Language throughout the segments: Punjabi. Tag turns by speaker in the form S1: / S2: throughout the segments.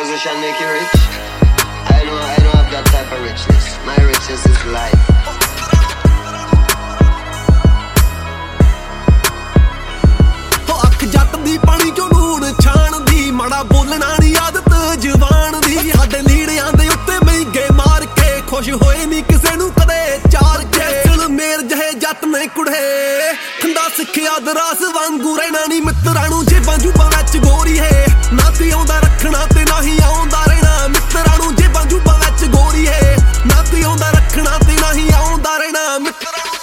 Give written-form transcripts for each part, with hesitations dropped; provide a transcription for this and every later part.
S1: Hustle shall make you rich. I don't have that type of richness. My richness is life.
S2: ਅੱਖ ਜੱਟ ਦੀ ਪਾਣੀ ਚੋਂ ਨੂਣ ਛਾਣ ਦੀ, ਮਾੜਾ ਬੋਲਣਾ ਨੀ ਆਦਤ ਜਵਾਨ ਦੀ। ਸਾਡੇ ਲੀੜਿਆਂ ਦੇ ਉੱਤੇ ਮਹਿੰਗੇ ਮਾਰ ਕੇ ਖੁਸ਼ ਹੋਏ ਨੀ ਕਿਸੇ ਨੂੰ ਕਦੇ ਚਾਰ ਕੇ। ਚਲ ਮੇਰ ਜਿਹੇ ਜੱਟ ਨੇ ਕੁੜੇ ਖੰਡਾ ਸਿੱਖਿਆ ਦਰਾਸ ਵਾਂਗੂ ਰਹਿਣਾ ਨੀ ਮਿੱਤਰਾਂ ਨੂੰ ਜੇਬਾਂ ਜੂਬਾਂ ਵਿੱਚ ਗੋਰੀ ਹੈ। ਨਾ ਤੀ ਆਉਂਦਾ ਰੱਖਣਾ ਤੇ ਨਾ ਹੀ ਆਉਂਦਾ ਰਹਿਣਾ ਮਿੱਤਰਾਂ ਨੂੰ ਜੇਬਾਂ ਜੂਬਾਂ ਵਿੱਚ ਗੋਰੀ ਹੈ। ਨਾ ਤੀ ਆਉਂਦਾ ਰੱਖਣਾ ਤੇ ਨਾ ਹੀ ਆਉਂਦਾ ਰਹਿਣਾ ਮਿੱਤਰਾਂ ਨੂੰ।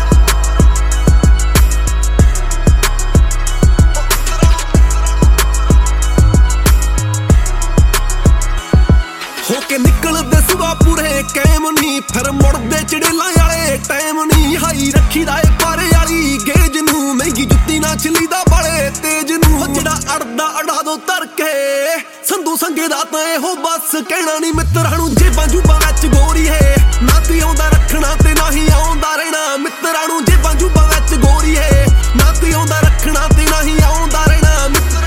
S2: ਹੋ ਕੇ ਨਿਕਲਦੇ ਸੁਬਾ ਪੂਰੇ ਕੈਮ ਨੀ, ਫਿਰ ਮੁੜਦੇ ਚੜੇਲਾਂ ਵਾਲੇ ਟਾਈਮ ਨੀ। ਹਾਈ ਰੱਖੀ ਦਾ ਏ ਪਾਰੇ ਵਾਲੀ ਗੇਜ ਨੂੰ, ਮਹਿੰਗੀ ਜੁੱਤੀ ਨਾ ਛਲੀਦਾ ਬਾਲੇ ਤੇਜ ਨੂੰ। ਜਿਹੜਾ ਅੜਦਾ ਅੜਾ ਦੋ ਧਰ ਕੇ ਸੰਧੂ ਸੰਗੇ ਦਾ ਤਾਂ ਇਹੋ ਬਸ ਕਹਿਣਾ ਨੀ ਮਿੱਤਰਾਂ ਨੂੰ ਜੇਬਾਂ ਜੂਬਾਂ ਵਿੱਚ ਗੋਰੀ ਹੈ। ਨਾ ਤੀ ਆਉਂਦਾ ਰੱਖਣਾ ਤੇ ਨਾ ਹੀ ਆਉਂਦਾ ਰਹਿਣਾ ਮਿੱਤਰਾਂ ਨੂੰ ਜੇਬਾਂ ਜੂਬਾਂ ਵਿੱਚ ਗੋਰੀ ਹੈ। ਨਾ ਤੀ ਆਉਂਦਾ ਰੱਖਣਾ ਤੇ ਨਾ ਹੀ ਆਉਂਦਾ ਰਹਿਣਾ ਮਿੱਤਰਾਂ।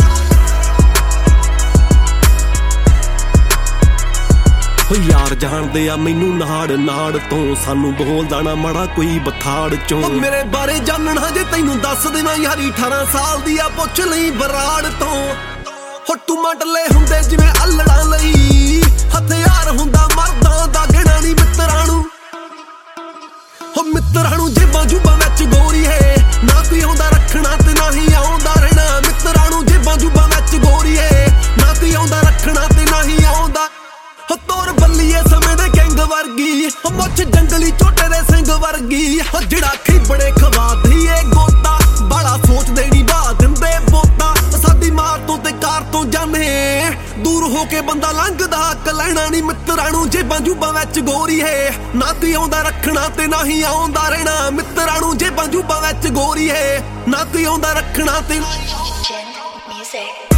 S2: ਯਾਰ ਜਾਣਦੇ ਆ ਮੈਨੂੰ ਨਾੜ ਨਾੜ ਤੋਂ, ਸਾਨੂੰ ਬੋਲਦਾ ਨਾ ਮਾੜਾ ਕੋਈ ਬਥਾੜ ਚੋਂ। ਮੇਰੇ ਬਾਰੇ ਜਾਣਨਾ ਜੇ ਤੈਨੂੰ ਦੱਸ ਦੇਵਾਂ ਯਾਰੀ 18 ਸਾਲ ਦੀ ਆ ਪੁੱਛ ਲਈ ਬਰਾੜ ਤੋਂ। ਹੁੱਟੂ ਮੰਡਲੇ ਹੁੰਦੇ ਜਿਵੇਂ ਅਲੜਾਂ ਲਈ, ਹਥਿਆਰ ਹੁੰਦਾ ਮਰਦਾਂ ਦਾ ਗਿਣਾ ਨੀ ਮਿੱਤਰਾਂ ਨੂੰ। ਹੋ ਮਿੱਤਰਾਂ ਨੂੰ ਜੇਬਾਂ ਜੂਬਾਂ ਵਿੱਚ ਗੋਰੀ ਹੈ। ਨਾ ਤੀ ਆਉਂਦਾ ਰੱਖਣਾ ਤੇ ਨਾ ਹੀ ਆਉਂਦਾ ਰਹਿਣਾ ਮਿੱਤਰਾਂ ਨੂੰ ਜੇਬਾਂ ਜੂਬਾਂ ਵਿੱਚ ਗੋਰੀ ਹੈ। ਨਾ ਤੀ ਆਉਂਦਾ ਰੱਖਣਾ ਤੇ ਨਾ ਹੀ ਆਉਂਦਾ। ਤੋਰ ਬੱਲੀਏ ਸਮੇਂ ਦੇ ਗੈਂਗ ਵਰਗੀ, ਮੁੱਛ ਜੰਗਲੀ ਝੋਟੇ ਦੇ ਸਿੰਘ ਵਰਗੀ। ਜਿਹੜਾ ਖੀਬੜੇ ਖਵਾ ਦਈਏ ਗੋਤਾ, ਬਾਲਾ ਸੋਚਦੇ ਨੀ ਬਾ ਦਿੰਦੇ ਬੋਤਾ। ਸਾਡੀ ਮਾਰ ਤੋਂ ਤੇ ਕਾਰ ਤੋਂ ਜਾਣੇ ਦੂਰ ਹੋ ਕੇ ਬੰਦਾ ਲੰਘਦਾ ਹੱਕ ਲੈਣਾ ਨੀ ਮਿੱਤਰਾਂ ਨੂੰ ਜੇਬਾਂ ਜੂਬਾਂ ਵਿੱਚ ਗੋਰੀ ਹੈ। ਨਾ ਤੀ ਆਉਂਦਾ ਰੱਖਣਾ ਤੇ ਨਾ ਹੀ ਆਉਂਦਾ ਰਹਿਣਾ ਮਿੱਤਰਾਂ ਨੂੰ ਜੇਬਾਂ ਜੂਬਾਂ ਵਿੱਚ ਗੋਰੀ ਹੈ। ਨਾ ਤੀ ਆਉਂਦਾ ਰੱਖਣਾ ਤੇ